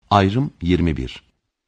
Ayrım 21.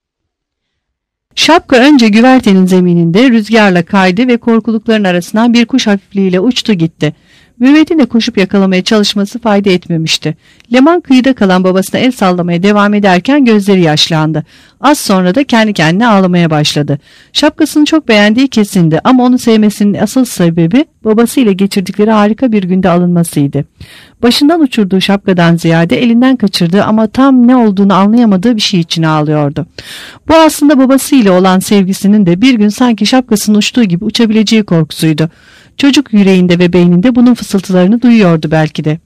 Şapka önce güvertenin zemininde rüzgarla kaydı ve korkulukların arasından bir kuş hafifliğiyle uçtu gitti. Mürvet'in de koşup yakalamaya çalışması fayda etmemişti. Leman kıyıda kalan babasına el sallamaya devam ederken gözleri yaşlandı. Az sonra da kendi kendine ağlamaya başladı. Şapkasını çok beğendiği kesindi ama onu sevmesinin asıl sebebi babasıyla geçirdikleri harika bir günde alınmasıydı. Başından uçurduğu şapkadan ziyade elinden kaçırdığı ama tam ne olduğunu anlayamadığı bir şey için ağlıyordu. Bu aslında babasıyla olan sevgisinin de bir gün sanki şapkasının uçtuğu gibi uçabileceği korkusuydu. Çocuk yüreğinde ve beyninde bunun fısıltılarını duyuyordu belki de.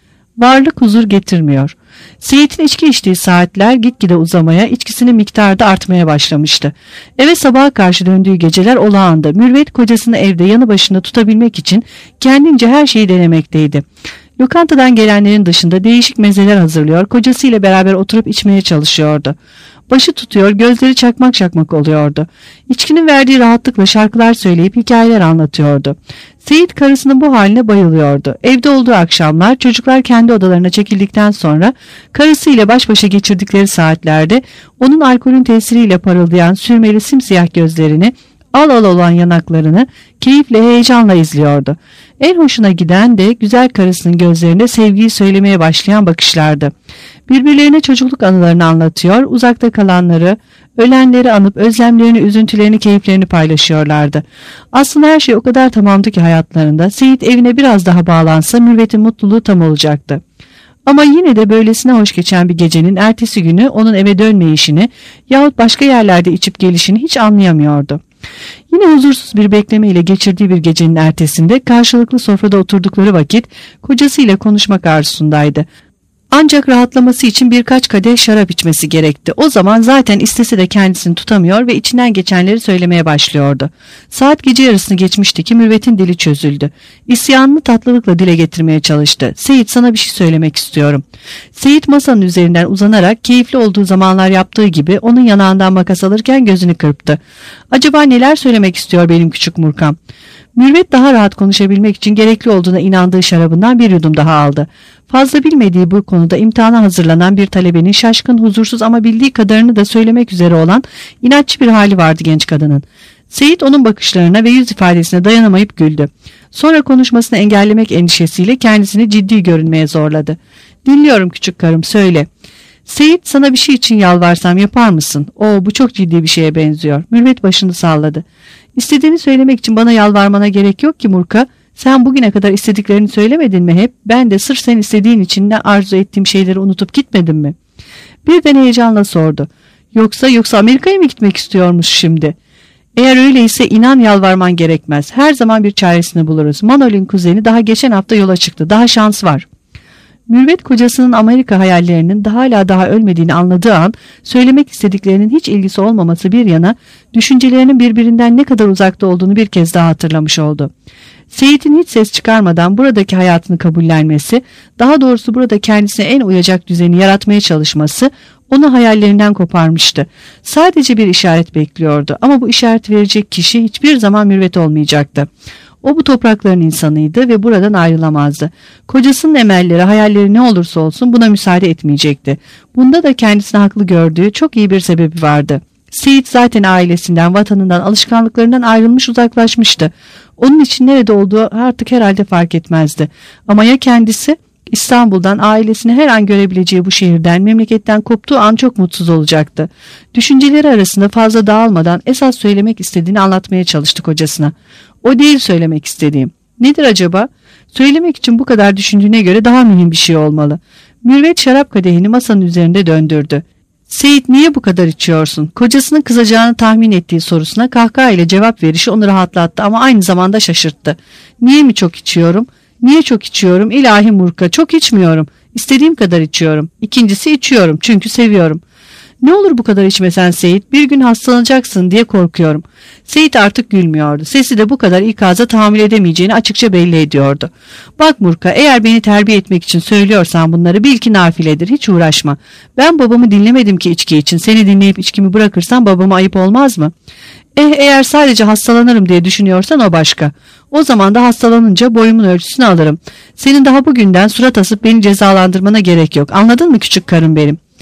Varlık huzur getirmiyor. Seyit'in içki içtiği saatler gitgide uzamaya, içkisinin miktarı da artmaya başlamıştı. Eve sabaha karşı döndüğü geceler olağandı. Mürvet kocasını evde yanı başında tutabilmek için kendince her şeyi denemekteydi. Lokantadan gelenlerin dışında değişik mezeler hazırlıyor, kocasıyla beraber oturup içmeye çalışıyordu. Başı tutuyor, gözleri çakmak çakmak oluyordu. İçkinin verdiği rahatlıkla şarkılar söyleyip hikayeler anlatıyordu. Seyit karısının bu haline bayılıyordu. Evde olduğu akşamlar çocuklar kendi odalarına çekildikten sonra karısıyla baş başa geçirdikleri saatlerde onun alkolün tesiriyle parıldayan sürmeli simsiyah gözlerini, al al olan yanaklarını keyifle heyecanla izliyordu. En hoşuna giden de güzel karısının gözlerinde sevgiyi söylemeye başlayan bakışlardı. Birbirlerine çocukluk anılarını anlatıyor, uzakta kalanları, ölenleri anıp özlemlerini, üzüntülerini, keyiflerini paylaşıyorlardı. Aslında her şey o kadar tamamdı ki hayatlarında. Seyit evine biraz daha bağlansa Mürvet'in mutluluğu tam olacaktı. Ama yine de böylesine hoş geçen bir gecenin ertesi günü onun eve dönmeyişini yahut başka yerlerde içip gelişini hiç anlayamıyordu. Yine huzursuz bir bekleme ile geçirdiği bir gecenin ertesinde karşılıklı sofrada oturdukları vakit kocasıyla konuşmak arzusundaydı. Ancak rahatlaması için birkaç kadeh şarap içmesi gerekti. O zaman zaten istese de kendisini tutamıyor ve içinden geçenleri söylemeye başlıyordu. Saat gece yarısını geçmişti ki Mürvet'in dili çözüldü. İsyanını tatlılıkla dile getirmeye çalıştı. Seyit, sana bir şey söylemek istiyorum. Seyit masanın üzerinden uzanarak keyifli olduğu zamanlar yaptığı gibi onun yanağından makas alırken gözünü kırptı. Acaba neler söylemek istiyor benim küçük Murkam? Mürvet daha rahat konuşabilmek için gerekli olduğuna inandığı şarabından bir yudum daha aldı. Fazla bilmediği bu konuda imtihana hazırlanan bir talebenin şaşkın, huzursuz ama bildiği kadarını da söylemek üzere olan inatçı bir hali vardı genç kadının. Seyit onun bakışlarına ve yüz ifadesine dayanamayıp güldü. Sonra konuşmasını engellemek endişesiyle kendisini ciddi görünmeye zorladı. Dinliyorum küçük karım, söyle. Seyit, sana bir şey için yalvarsam yapar mısın? Bu çok ciddi bir şeye benziyor. Mürvet başını salladı. İstediğini söylemek için bana yalvarmana gerek yok ki Murka. Sen bugüne kadar istediklerini söylemedin mi hep? Ben de sırf sen istediğin için ne arzu ettiğim şeyleri unutup gitmedim mi? Birden heyecanla sordu. Yoksa Amerika'ya mı gitmek istiyormuş şimdi? Eğer öyleyse inan yalvarman gerekmez. Her zaman bir çaresini buluruz. Manol'ün kuzeni daha geçen hafta yola çıktı. Daha şans var. Mürvet kocasının Amerika hayallerinin hala daha ölmediğini anladığı an söylemek istediklerinin hiç ilgisi olmaması bir yana düşüncelerinin birbirinden ne kadar uzakta olduğunu bir kez daha hatırlamış oldu. Seyit'in hiç ses çıkarmadan buradaki hayatını kabullenmesi, daha doğrusu burada kendisine en uyacak düzeni yaratmaya çalışması onu hayallerinden koparmıştı. Sadece bir işaret bekliyordu ama bu işaret verecek kişi hiçbir zaman Mürvet olmayacaktı. O bu toprakların insanıydı ve buradan ayrılamazdı. Kocasının emelleri, hayalleri ne olursa olsun buna müsaade etmeyecekti. Bunda da kendisini haklı gördüğü çok iyi bir sebebi vardı. Seyit zaten ailesinden, vatanından, alışkanlıklarından ayrılmış, uzaklaşmıştı. Onun için nerede olduğu artık herhalde fark etmezdi. Ama ya kendisi? İstanbul'dan, ailesini her an görebileceği bu şehirden, memleketten koptuğu an çok mutsuz olacaktı. Düşünceleri arasında fazla dağılmadan esas söylemek istediğini anlatmaya çalıştı kocasına. O değil söylemek istediğim. Nedir acaba? Söylemek için bu kadar düşündüğüne göre daha mühim bir şey olmalı. Mürvet şarap kadehini masanın üzerinde döndürdü. Seyit, niye bu kadar içiyorsun? Kocasının kızacağını tahmin ettiği sorusuna kahkaha ile cevap verişi onu rahatlattı ama aynı zamanda şaşırttı. Niye mi çok içiyorum? Niye çok içiyorum? İlahi Murka, çok içmiyorum. İstediğim kadar içiyorum. İkincisi, içiyorum çünkü seviyorum. Ne olur bu kadar içmesen Seyit, bir gün hastalanacaksın diye korkuyorum. Seyit artık gülmüyordu. Sesi de bu kadar ikaza tahammül edemeyeceğini açıkça belli ediyordu. Bak Murka, eğer beni terbiye etmek için söylüyorsan bunları bil ki nafiledir, hiç uğraşma. Ben babamı dinlemedim ki içki için. Seni dinleyip içkimi bırakırsam babama ayıp olmaz mı? Eğer sadece hastalanırım diye düşünüyorsan o başka. O zaman da hastalanınca boyumun ölçüsünü alırım. Senin daha bugünden surat asıp beni cezalandırmana gerek yok. Anladın mı küçük karım benim?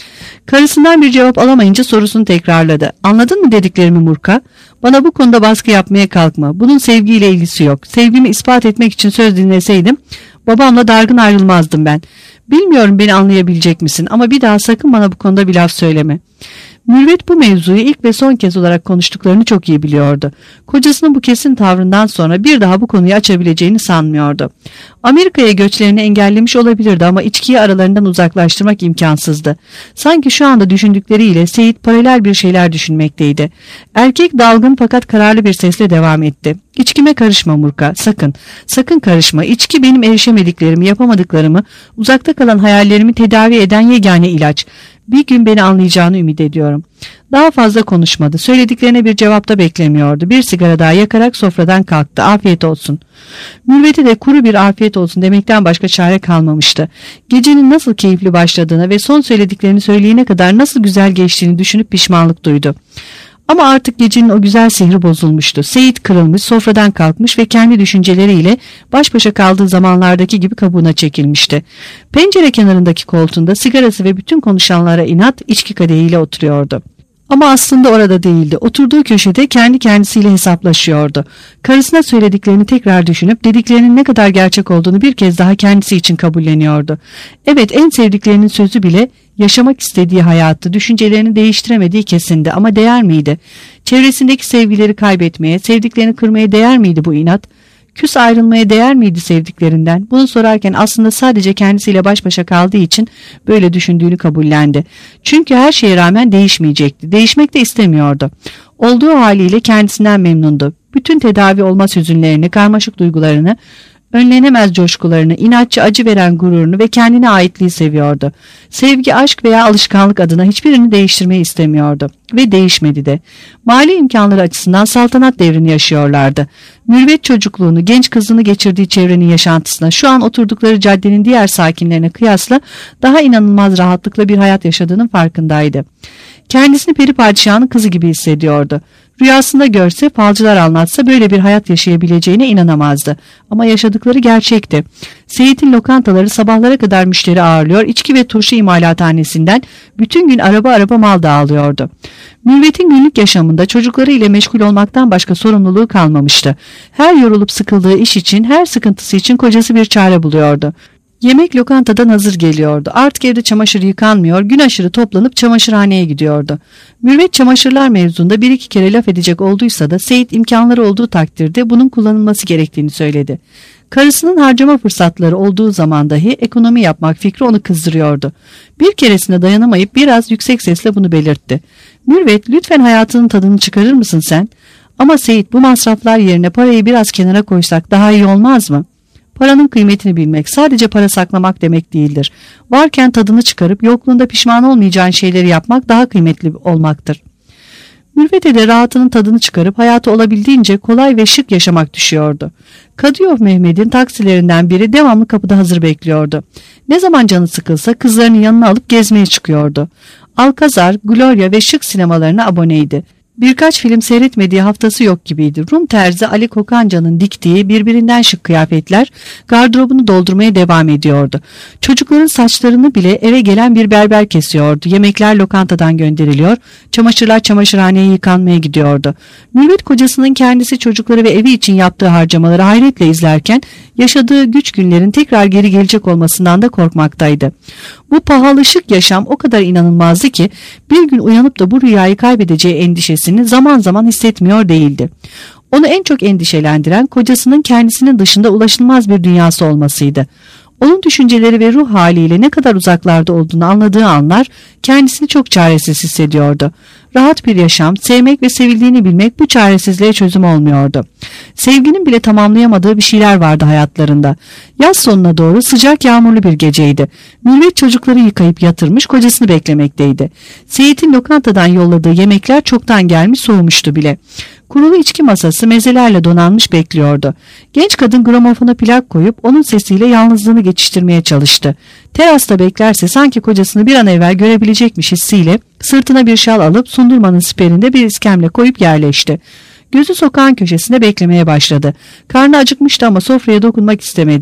Karısından bir cevap alamayınca sorusunu tekrarladı. Anladın mı dediklerimi Murka? Bana bu konuda baskı yapmaya kalkma. Bunun sevgiyle ilgisi yok. Sevgimi ispat etmek için söz dinleseydim babamla dargın ayrılmazdım ben. Bilmiyorum beni anlayabilecek misin ama bir daha sakın bana bu konuda bir laf söyleme. Mürvet bu mevzuyu ilk ve son kez olarak konuştuklarını çok iyi biliyordu. Kocasının bu kesin tavrından sonra bir daha bu konuyu açabileceğini sanmıyordu. Amerika'ya göçlerini engellemiş olabilirdi ama içkiyi aralarından uzaklaştırmak imkansızdı. Sanki şu anda düşündükleriyle Seyit paralel bir şeyler düşünmekteydi. Erkek dalgın fakat kararlı bir sesle devam etti. İçkime karışma Murka, sakın, sakın karışma. İçki benim erişemediklerimi, yapamadıklarımı, uzakta kalan hayallerimi tedavi eden yegane ilaç. Bir gün beni anlayacağını ümit ediyorum. Daha fazla konuşmadı. Söylediklerine bir cevap da beklemiyordu. Bir sigara daha yakarak sofradan kalktı. Afiyet olsun. Mürvet'e de kuru bir afiyet olsun demekten başka çare kalmamıştı. Gecenin nasıl keyifli başladığını ve son söylediklerini söyleyene kadar nasıl güzel geçtiğini düşünüp pişmanlık duydu. Ama artık gecenin o güzel sihri bozulmuştu. Seyit kırılmış, sofradan kalkmış ve kendi düşünceleriyle baş başa kaldığı zamanlardaki gibi kabuğuna çekilmişti. Pencere kenarındaki koltuğunda sigarası ve bütün konuşanlara inat içki kadehiyle oturuyordu. Ama aslında orada değildi. Oturduğu köşede kendi kendisiyle hesaplaşıyordu. Karısına söylediklerini tekrar düşünüp dediklerinin ne kadar gerçek olduğunu bir kez daha kendisi için kabulleniyordu. Evet, en sevdiklerinin sözü bile yaşamak istediği hayatı, düşüncelerini değiştiremediği kesindi ama değer miydi? Çevresindeki sevgileri kaybetmeye, sevdiklerini kırmaya değer miydi bu inat? Küs ayrılmaya değer miydi sevdiklerinden? Bunu sorarken aslında sadece kendisiyle baş başa kaldığı için böyle düşündüğünü kabullendi. Çünkü her şeye rağmen değişmeyecekti. Değişmek de istemiyordu. Olduğu haliyle kendisinden memnundu. Bütün tedavi olmaz hüzünlerini, karmaşık duygularını, önlenemez coşkularını, inatçı acı veren gururunu ve kendine aitliği seviyordu. Sevgi, aşk veya alışkanlık adına hiçbirini değiştirmeyi istemiyordu. Ve değişmedi de. Mali imkanları açısından saltanat devrini yaşıyorlardı. Mürvet çocukluğunu, genç kızını geçirdiği çevrenin yaşantısına, şu an oturdukları caddenin diğer sakinlerine kıyasla daha inanılmaz rahatlıkla bir hayat yaşadığının farkındaydı. Kendisini peri padişahının kızı gibi hissediyordu. Rüyasında görse, falcılar anlatsa böyle bir hayat yaşayabileceğine inanamazdı. Ama yaşadıkları gerçekti. Seyit'in lokantaları sabahlara kadar müşteri ağırlıyor, içki ve turşu imalathanesinden bütün gün araba mal dağılıyordu. Mürvet'in günlük yaşamında çocukları ile meşgul olmaktan başka sorumluluğu kalmamıştı. Her yorulup sıkıldığı iş için, her sıkıntısı için kocası bir çare buluyordu. Yemek lokantadan hazır geliyordu. Artık evde çamaşır yıkanmıyor, gün aşırı toplanıp çamaşırhaneye gidiyordu. Mürvet çamaşırlar mevzunda bir iki kere laf edecek olduysa da Seyit imkanları olduğu takdirde bunun kullanılması gerektiğini söyledi. Karısının harcama fırsatları olduğu zaman dahi ekonomi yapmak fikri onu kızdırıyordu. Bir keresinde dayanamayıp biraz yüksek sesle bunu belirtti. Mürvet, lütfen hayatının tadını çıkarır mısın sen? Ama Seyit, bu masraflar yerine parayı biraz kenara koysak daha iyi olmaz mı? Paranın kıymetini bilmek sadece para saklamak demek değildir. Varken tadını çıkarıp yokluğunda pişman olmayacağın şeyleri yapmak daha kıymetli olmaktır. Mürvet'e de rahatının tadını çıkarıp hayatı olabildiğince kolay ve şık yaşamak düşüyordu. Kadıyov Mehmet'in taksilerinden biri devamlı kapıda hazır bekliyordu. Ne zaman canı sıkılsa kızlarının yanına alıp gezmeye çıkıyordu. Alcazar, Gloria ve şık sinemalarına aboneydi. Birkaç film seyretmediği haftası yok gibiydi. Rum terzi Ali Kokanca'nın diktiği birbirinden şık kıyafetler gardırobunu doldurmaya devam ediyordu. Çocukların saçlarını bile eve gelen bir berber kesiyordu. Yemekler lokantadan gönderiliyor, çamaşırlar çamaşırhaneye yıkanmaya gidiyordu. Mürvet kocasının kendisi, çocukları ve evi için yaptığı harcamaları hayretle izlerken yaşadığı güç günlerin tekrar geri gelecek olmasından da korkmaktaydı. Bu pahalı şık yaşam o kadar inanılmazdı ki bir gün uyanıp da bu rüyayı kaybedeceği endişesini zaman zaman hissetmiyor değildi. Onu en çok endişelendiren kocasının kendisinin dışında ulaşılmaz bir dünyası olmasıydı. Onun düşünceleri ve ruh haliyle ne kadar uzaklarda olduğunu anladığı anlar kendisini çok çaresiz hissediyordu. Rahat bir yaşam, sevmek ve sevildiğini bilmek bu çaresizliğe çözüm olmuyordu. Sevginin bile tamamlayamadığı bir şeyler vardı hayatlarında. Yaz sonuna doğru sıcak yağmurlu bir geceydi. Mürvet çocukları yıkayıp yatırmış, kocasını beklemekteydi. Seyit'in lokantadan yolladığı yemekler çoktan gelmiş, soğumuştu bile. Kurulu içki masası mezelerle donanmış bekliyordu. Genç kadın gramofona plak koyup onun sesiyle yalnızlığını geçiştirmeye çalıştı. Terasta beklerse sanki kocasını bir an evvel görebilecekmiş hissiyle sırtına bir şal alıp sundurmanın siperinde bir iskemle koyup yerleşti. Gözü sokağın köşesinde beklemeye başladı. Karnı acıkmıştı ama sofraya dokunmak istemedi.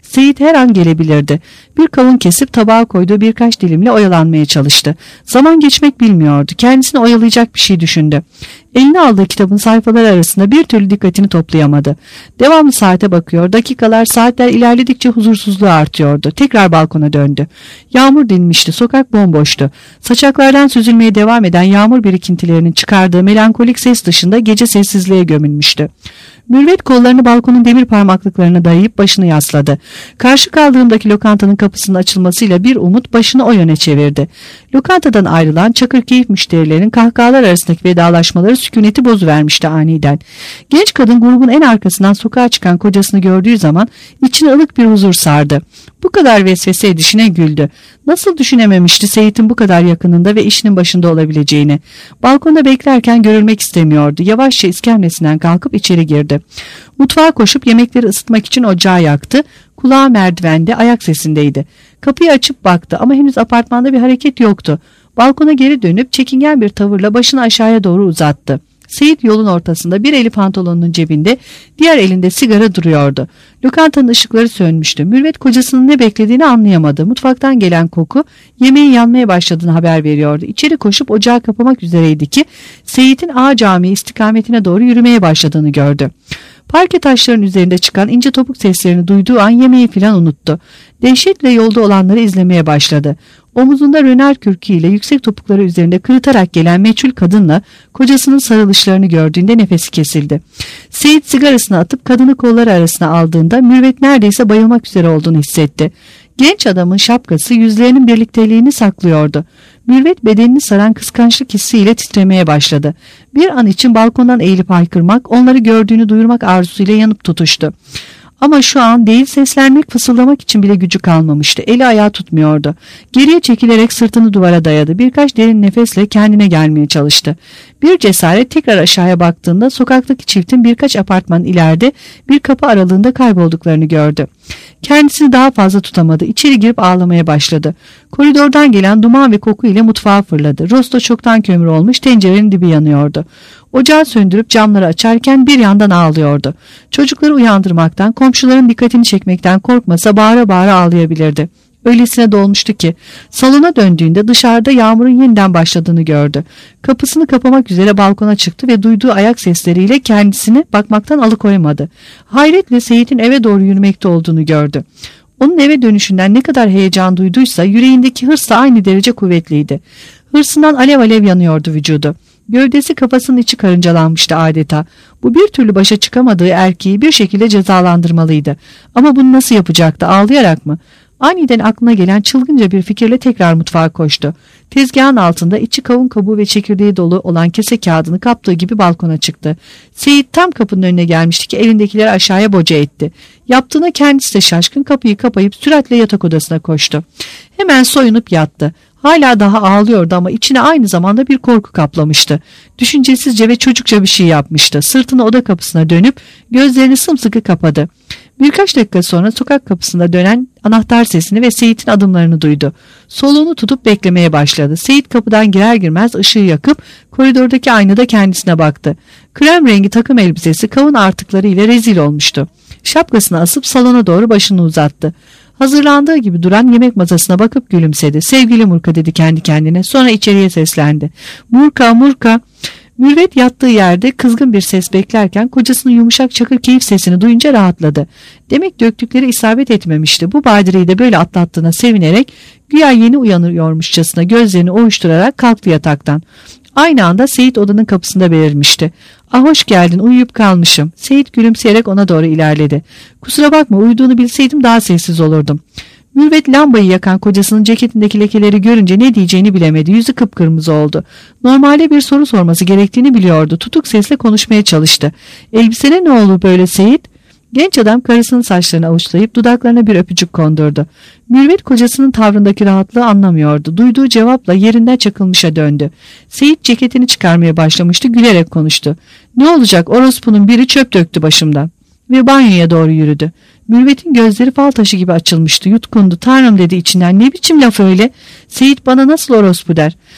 Seyit her an gelebilirdi. Bir kavun kesip tabağa koyduğu birkaç dilimle oyalanmaya çalıştı. Zaman geçmek bilmiyordu. Kendisini oyalayacak bir şey düşündü. Eline aldığı kitabın sayfaları arasında bir türlü dikkatini toplayamadı. Devamlı saate bakıyor. Dakikalar, saatler ilerledikçe huzursuzluğu artıyordu. Tekrar balkona döndü. Yağmur dinmişti. Sokak bomboştu. Saçaklardan süzülmeye devam eden yağmur birikintilerinin çıkardığı melankolik ses dışında gece sessizliğe gömülmüştü. Mürvet kollarını balkonun demir parmaklıklarına dayayıp başını yasladı. Karşı kaldığımdaki lokantanın kapısının açılmasıyla bir umut başını o yöne çevirdi. Lokantadan ayrılan Çakırkeyif müşterilerin kahkahalar arasındaki vedalaşmaları sükuneti bozuvermişti aniden. Genç kadın grubun en arkasından sokağa çıkan kocasını gördüğü zaman içine ılık bir huzur sardı. Bu kadar vesvese edişine güldü. Nasıl düşünememişti Seyit'in bu kadar yakınında ve işinin başında olabileceğini. Balkonda beklerken görülmek istemiyordu. Yavaşça iskemlesinden kalkıp içeri girdi. Mutfağa koşup yemekleri ısıtmak için ocağı yaktı. Kulağı merdivende, ayak sesindeydi. Kapıyı açıp baktı ama henüz apartmanda bir hareket yoktu. Balkona geri dönüp çekingen bir tavırla başını aşağıya doğru uzattı. Seyit yolun ortasında, bir eli pantolonunun cebinde, diğer elinde sigara duruyordu. Lokantanın ışıkları sönmüştü. Mürvet kocasının ne beklediğini anlayamadı. Mutfaktan gelen koku yemeğin yanmaya başladığını haber veriyordu. İçeri koşup ocağı kapamak üzereydi ki Seyit'in Ağa Camii istikametine doğru yürümeye başladığını gördü. Parke taşların üzerinde çıkan ince topuk seslerini duyduğu an yemeği filan unuttu. Dehşetle yolda olanları izlemeye başladı. Omuzunda röner kürküyle yüksek topukları üzerinde kırıtarak gelen meçhul kadınla kocasının sarılışlarını gördüğünde nefesi kesildi. Seyit sigarasını atıp kadını kolları arasına aldığında Mürvet neredeyse bayılmak üzere olduğunu hissetti. Genç adamın şapkası yüzlerinin birlikteliğini saklıyordu. Mürvet bedenini saran kıskançlık hissiyle titremeye başladı. Bir an için balkondan eğilip haykırmak, onları gördüğünü duyurmak arzusuyla yanıp tutuştu. Ama şu an değil, seslenmek, fısıldamak için bile gücü kalmamıştı. Eli ayağı tutmuyordu. Geriye çekilerek sırtını duvara dayadı. Birkaç derin nefesle kendine gelmeye çalıştı. Bir cesaret tekrar aşağıya baktığında sokaktaki çiftin birkaç apartman ileride bir kapı aralığında kaybolduklarını gördü. Kendisini daha fazla tutamadı. İçeri girip ağlamaya başladı. Koridordan gelen duman ve koku ile mutfağa fırladı. Rosto çoktan kömür olmuş, tencerenin dibi yanıyordu. Ocağı söndürüp camları açarken bir yandan ağlıyordu. Çocukları uyandırmaktan, komşuların dikkatini çekmekten korkmasa bağıra bağıra ağlayabilirdi. Öylesine dolmuştu ki salona döndüğünde dışarıda yağmurun yeniden başladığını gördü. Kapısını kapamak üzere balkona çıktı ve duyduğu ayak sesleriyle kendisini bakmaktan alıkoymadı. Hayretle Seyit'in eve doğru yürümekte olduğunu gördü. Onun eve dönüşünden ne kadar heyecan duyduysa yüreğindeki hırs da aynı derece kuvvetliydi. Hırsından alev alev yanıyordu vücudu. Gövdesi, kafasının içi karıncalanmıştı adeta. Bu bir türlü başa çıkamadığı erkeği bir şekilde cezalandırmalıydı. Ama bunu nasıl yapacaktı? Ağlayarak mı? Aniden aklına gelen çılgınca bir fikirle tekrar mutfağa koştu. Tezgahın altında içi kavun kabuğu ve çekirdeği dolu olan kese kağıdını kaptığı gibi balkona çıktı. Seyit tam kapının önüne gelmişti ki elindekileri aşağıya boca etti. Yaptığına kendisi de şaşkın, kapıyı kapayıp süratle yatak odasına koştu. Hemen soyunup yattı. Hala daha ağlıyordu ama içine aynı zamanda bir korku kaplamıştı. Düşüncesizce ve çocukça bir şey yapmıştı. Sırtını oda kapısına dönüp gözlerini sımsıkı kapadı. Birkaç dakika sonra sokak kapısında dönen anahtar sesini ve Seyit'in adımlarını duydu. Soluğunu tutup beklemeye başladı. Seyit kapıdan girer girmez ışığı yakıp koridordaki aynada kendisine baktı. Krem rengi takım elbisesi kavun artıkları ile rezil olmuştu. Şapkasını asıp salona doğru başını uzattı. Hazırlandığı gibi duran yemek masasına bakıp gülümsedi. "Sevgili Murka," dedi kendi kendine. Sonra içeriye seslendi. "Murka, Murka." Mürvet yattığı yerde kızgın bir ses beklerken kocasının yumuşak Çakırkeyif sesini duyunca rahatladı. Demek döktükleri isabet etmemişti. Bu badireyi de böyle atlattığına sevinerek güya yeni uyanıyormuşçasına gözlerini ovuşturarak kalktı yataktan. Aynı anda Seyit odanın kapısında belirmişti. "Ah, hoş geldin, uyuyup kalmışım." Seyit gülümseyerek ona doğru ilerledi. "Kusura bakma, uyuduğunu bilseydim daha sessiz olurdum." Mürvet lambayı yakan kocasının ceketindeki lekeleri görünce ne diyeceğini bilemedi. Yüzü kıpkırmızı oldu. Normalde bir soru sorması gerektiğini biliyordu. Tutuk sesle konuşmaya çalıştı. "Elbisene ne oldu böyle Seyit?" Genç adam karısının saçlarını avuçlayıp dudaklarına bir öpücük kondurdu. Mürvet kocasının tavrındaki rahatlığı anlamıyordu. Duyduğu cevapla yerinden çakılmışa döndü. Seyit ceketini çıkarmaya başlamıştı, gülerek konuştu. "Ne olacak, orospunun biri çöp döktü başımdan." Ve banyoya doğru yürüdü. Mürvet'in gözleri fal taşı gibi açılmıştı. Yutkundu. "Tanrım," dedi içinden, "ne biçim laf öyle? Seyit bana nasıl orospu der?"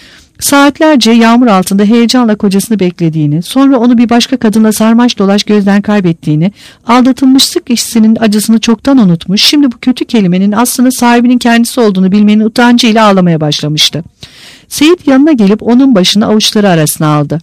Saatlerce yağmur altında heyecanla kocasını beklediğini, sonra onu bir başka kadınla sarmaş dolaş gözden kaybettiğini, aldatılmışlık hissinin acısını çoktan unutmuş, şimdi bu kötü kelimenin aslında sahibinin kendisi olduğunu bilmenin utancıyla ağlamaya başlamıştı. Seyit yanına gelip onun başını avuçları arasına aldı.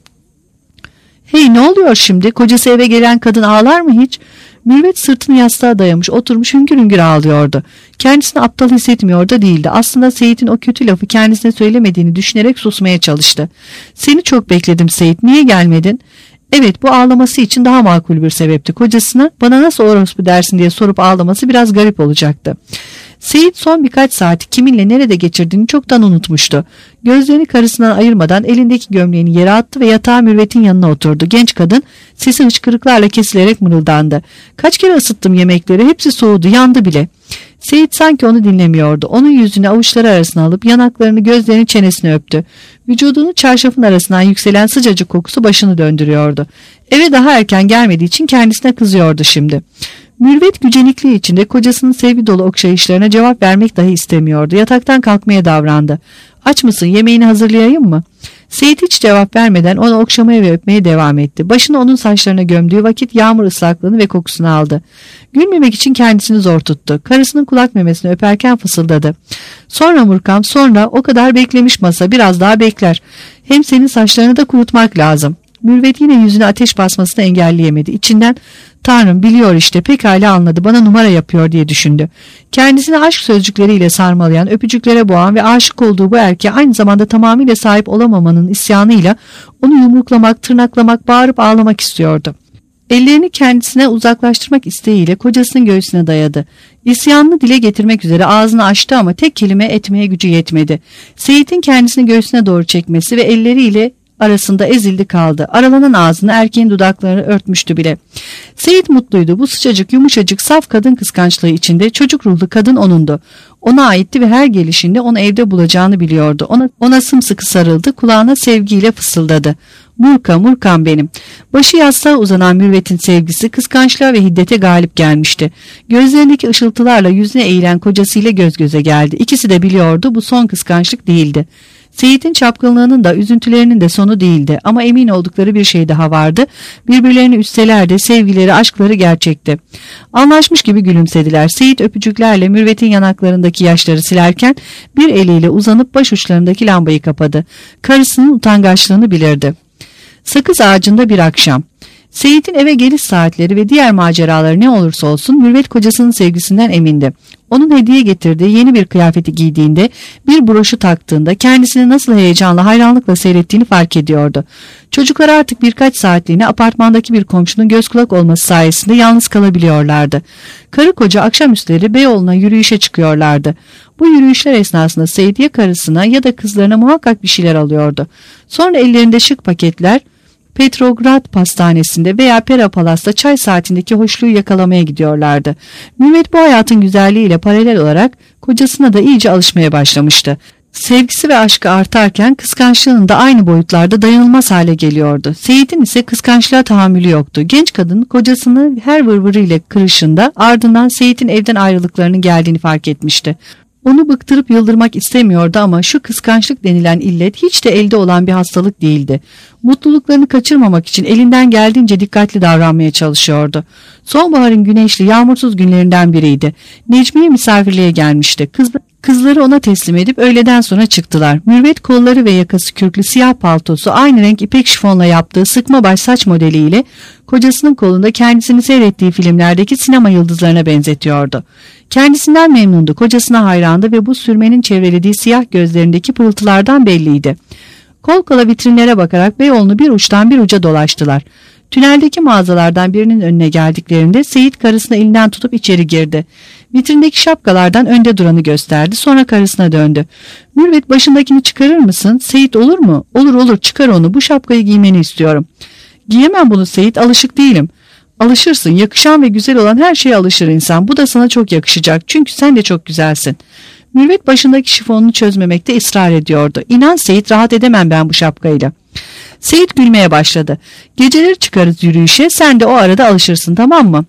"Hey, ne oluyor şimdi? Kocası eve gelen kadın ağlar mı hiç?" Mürvet sırtını yastığa dayamış oturmuş hüngür hüngür ağlıyordu. Kendisini aptal hissetmiyor da değildi. Aslında Seyit'in o kötü lafı kendisine söylemediğini düşünerek susmaya çalıştı. "Seni çok bekledim Seyit, niye gelmedin?" Evet, bu ağlaması için daha makul bir sebepti. Kocasına "bana nasıl orospu dersin" diye sorup ağlaması biraz garip olacaktı. Seyit son birkaç saati kiminle nerede geçirdiğini çoktan unutmuştu. Gözlerini karısından ayırmadan elindeki gömleğini yere attı ve yatağa Mürvet'in yanına oturdu. Genç kadın sesi hıçkırıklarla kesilerek mırıldandı. "Kaç kere ısıttım yemekleri, hepsi soğudu, yandı bile." Seyit sanki onu dinlemiyordu. Onun yüzünü avuçları arasına alıp yanaklarını, gözlerini, çenesini öptü. Vücudunu çarşafın arasından yükselen sıcacık kokusu başını döndürüyordu. Eve daha erken gelmediği için kendisine kızıyordu şimdi. Mürvet gücenikliği içinde kocasının sevgi dolu okşayışlarına cevap vermek dahi istemiyordu. Yataktan kalkmaya davrandı. "Aç mısın, yemeğini hazırlayayım mı?" Seyit hiç cevap vermeden onu okşamaya ve öpmeye devam etti. Başını onun saçlarına gömdüğü vakit yağmur ıslaklığını ve kokusunu aldı. Gülmemek için kendisini zor tuttu. Karısının kulak memesini öperken fısıldadı. "Sonra Murkam, sonra, o kadar beklemiş masa, biraz daha bekler. Hem senin saçlarını da kurutmak lazım." Mürvet yine yüzüne ateş basmasını engelleyemedi. İçinden "Tanrım, biliyor işte, pekala anladı, bana numara yapıyor" diye düşündü. Kendisini aşk sözcükleriyle sarmalayan, öpücüklere boğan ve aşık olduğu bu erkeğe aynı zamanda tamamıyla sahip olamamanın isyanıyla onu yumruklamak, tırnaklamak, bağırıp ağlamak istiyordu. Ellerini kendisine uzaklaştırmak isteğiyle kocasının göğsüne dayadı. İsyanını dile getirmek üzere ağzını açtı ama tek kelime etmeye gücü yetmedi. Seyit'in kendisini göğsüne doğru çekmesi ve elleriyle arasında ezildi kaldı. Aralanan ağzını erkeğin dudaklarını örtmüştü bile. Seyit mutluydu. Bu sıcacık, yumuşacık, saf kadın kıskançlığı içinde çocuk ruhlu kadın onundu. Ona aitti ve her gelişinde onu evde bulacağını biliyordu. Ona sımsıkı sarıldı, kulağına sevgiyle fısıldadı. "Murka, Murkam benim." Başı yastığa uzanan Mürvet'in sevgisi kıskançlığa ve hiddete galip gelmişti. Gözlerindeki ışıltılarla yüzüne eğilen kocasıyla göz göze geldi. İkisi de biliyordu bu son kıskançlık değildi. Seyit'in çapkınlığının da üzüntülerinin de sonu değildi ama emin oldukları bir şey daha vardı. Birbirlerini üstseler de sevgileri, aşkları gerçekti. Anlaşmış gibi gülümsediler. Seyit öpücüklerle Mürvet'in yanaklarındaki yaşları silerken bir eliyle uzanıp baş uçlarındaki lambayı kapadı. Karısının utangaçlığını bilirdi. Sakız ağacında bir akşam. Seyit'in eve geliş saatleri ve diğer maceraları ne olursa olsun Mürvet kocasının sevgisinden emindi. Onun hediye getirdiği yeni bir kıyafeti giydiğinde, bir broşu taktığında kendisini nasıl heyecanla, hayranlıkla seyrettiğini fark ediyordu. Çocuklar artık birkaç saatliğine apartmandaki bir komşunun göz kulak olması sayesinde yalnız kalabiliyorlardı. Karı koca akşamüstleri Beyoğlu'na yürüyüşe çıkıyorlardı. Bu yürüyüşler esnasında Seyit ya karısına ya da kızlarına muhakkak bir şeyler alıyordu. Sonra ellerinde şık paketler, Petrograd Pastanesi'nde veya Pera Palas'ta çay saatindeki hoşluğu yakalamaya gidiyorlardı. Mürvet bu hayatın güzelliğiyle paralel olarak kocasına da iyice alışmaya başlamıştı. Sevgisi ve aşkı artarken kıskançlığının da aynı boyutlarda dayanılmaz hale geliyordu. Seyit'in ise kıskançlığa tahammülü yoktu. Genç kadın kocasını her vırvırıyla kırışında ardından Seyit'in evden ayrılıklarının geldiğini fark etmişti. Onu bıktırıp yıldırmak istemiyordu ama şu kıskançlık denilen illet hiç de elde olan bir hastalık değildi. Mutluluklarını kaçırmamak için elinden geldiğince dikkatli davranmaya çalışıyordu. Sonbaharın güneşli, yağmursuz günlerinden biriydi. Necmiye misafirliğe gelmişti. Kızları ona teslim edip öğleden sonra çıktılar. Mürvet kolları ve yakası kürklü siyah paltosu aynı renk ipek şifonla yaptığı sıkma baş saç modeliyle kocasının kolunda kendisini seyrettiği filmlerdeki sinema yıldızlarına benzetiyordu. Kendisinden memnundu, kocasına hayrandı ve bu sürmenin çevrelediği siyah gözlerindeki pırıltılardan belliydi. Kol kola vitrinlere bakarak Beyoğlu'nu bir uçtan bir uca dolaştılar. Tüneldeki mağazalardan birinin önüne geldiklerinde Seyit karısını elinden tutup içeri girdi. Vitrindeki şapkalardan önde duranı gösterdi, sonra karısına döndü. "Mürvet, başındakini çıkarır mısın?" "Seyit, olur mu?" "Olur olur, çıkar onu, bu şapkayı giymeni istiyorum." "Giyemem bunu Seyit, alışık değilim." "Alışırsın, yakışan ve güzel olan her şeye alışır insan. Bu da sana çok yakışacak çünkü sen de çok güzelsin." Mürvet başındaki şifonunu çözmemekte ısrar ediyordu. "İnan Seyit, rahat edemem ben bu şapkayla." Seyit gülmeye başladı. "Geceleri çıkarız yürüyüşe, sen de o arada alışırsın, tamam mı?"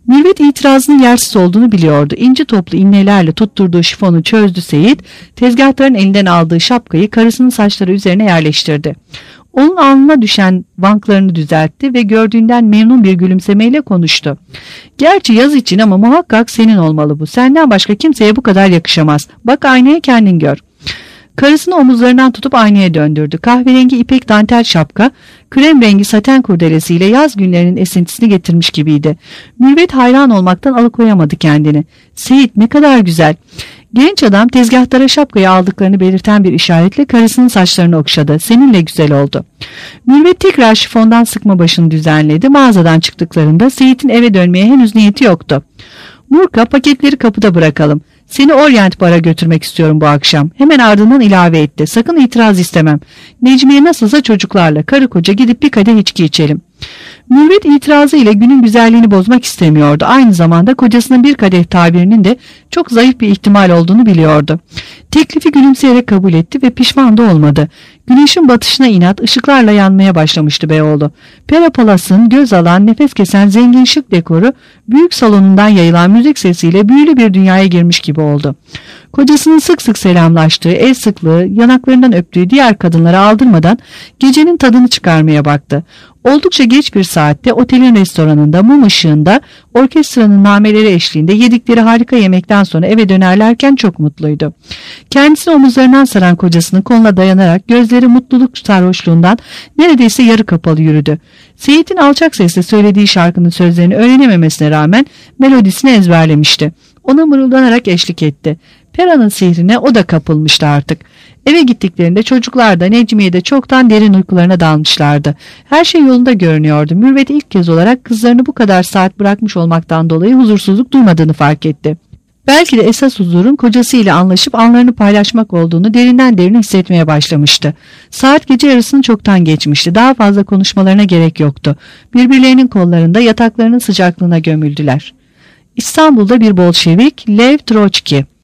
Mürvet itirazının yersiz olduğunu biliyordu. İnci toplu innelerle tutturduğu şifonu çözdü Seyit, tezgahların elinden aldığı şapkayı karısının saçları üzerine yerleştirdi. Onun alnına düşen vanklarını düzeltti ve gördüğünden memnun bir gülümsemeyle konuştu. Gerçi yaz için ama muhakkak senin olmalı bu. Senden başka kimseye bu kadar yakışamaz. Bak aynaya kendin gör. Karısını omuzlarından tutup aynaya döndürdü. Kahverengi ipek dantel şapka, krem rengi saten kurdelesiyle yaz günlerinin esintisini getirmiş gibiydi. Mürvet hayran olmaktan alıkoyamadı kendini. Seyit ne kadar güzel. Genç adam tezgahtara şapkayı aldıklarını belirten bir işaretle karısının saçlarını okşadı. Seninle güzel oldu. Mürvet tekrar şifondan sıkma başını düzenledi. Mağazadan çıktıklarında Seyit'in eve dönmeye henüz niyeti yoktu. Murka, paketleri kapıda bırakalım. Seni Orient Bar'a götürmek istiyorum bu akşam. Hemen ardından ilave etti. Sakın itiraz istemem. Necmiye nasılsa çocuklarla karı koca gidip bir kadeh içki içelim. Mürvet itirazı ile günün güzelliğini bozmak istemiyordu. Aynı zamanda kocasının bir kadeh tabirinin de çok zayıf bir ihtimal olduğunu biliyordu. Teklifi gülümseyerek kabul etti ve pişman da olmadı. Güneşin batışına inat ışıklarla yanmaya başlamıştı Beyoğlu. Pera Palas'ın göz alan, nefes kesen zengin şık dekoru büyük salonundan yayılan müzik sesiyle büyülü bir dünyaya girmiş gibi oldu. Kocasının sık sık selamlaştığı, el sıklığı, yanaklarından öptüğü diğer kadınlara aldırmadan gecenin tadını çıkarmaya baktı. Oldukça geç bir saatte otelin restoranında mum ışığında orkestranın nameleri eşliğinde yedikleri harika yemekten sonra eve dönerlerken çok mutluydu. Kendisini omuzlarından saran kocasının koluna dayanarak gözleri mutluluk sarhoşluğundan neredeyse yarı kapalı yürüdü. Seyit'in alçak sesle söylediği şarkının sözlerini öğrenememesine rağmen melodisini ezberlemişti. Ona mırıldanarak eşlik etti. Pera'nın sihrine o da kapılmıştı artık. Eve gittiklerinde çocuklar da Necmiye de çoktan derin uykularına dalmışlardı. Her şey yolunda görünüyordu. Mürvet ilk kez olarak kızlarını bu kadar saat bırakmış olmaktan dolayı huzursuzluk duymadığını fark etti. Belki de esas huzurun kocasıyla anlaşıp anlarını paylaşmak olduğunu derinden derine hissetmeye başlamıştı. Saat gece yarısını çoktan geçmişti. Daha fazla konuşmalarına gerek yoktu. Birbirlerinin kollarında yataklarının sıcaklığına gömüldüler. İstanbul'da bir Bolşevik, Lev Troçki.